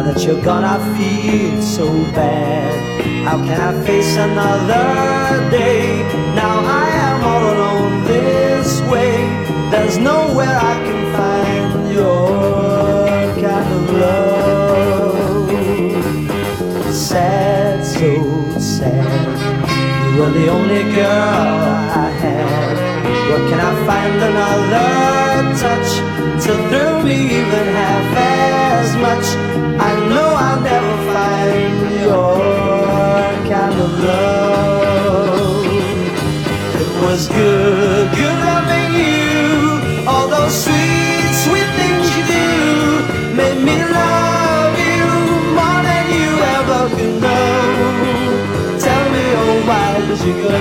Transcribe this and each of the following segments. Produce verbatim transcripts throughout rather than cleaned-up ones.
that you're gonna feel so bad. How can I face another day? Now I am all alone this way. There's nowhere I can find your kind of love. Sad, so sad. You were the only girl I had. Where can I find another touch to thrill me even half as much? I know I'll never find your kind of love. It was good, good loving you. All those sweet, sweet things you do made me love you more than you ever could know. Tell me, oh, why did you go?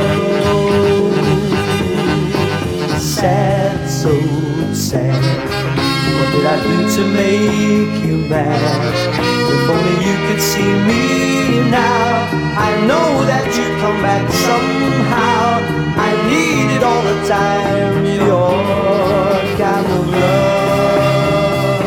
Sad, so sad. What did I do to make you mad? If only you could see me now. I know that you'd come back somehow. I need it all the time, your kind of love.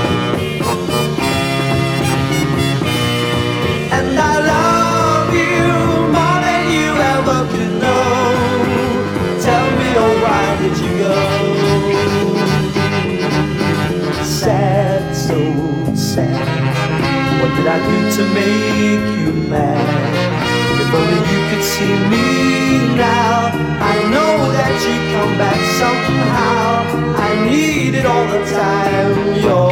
And I love you more than you ever could know. Tell me, oh, why did you go? Sad, so sad. What did I do to make you mad? If only you could see me now. I know that you'd come back somehow. I need it all the time. You're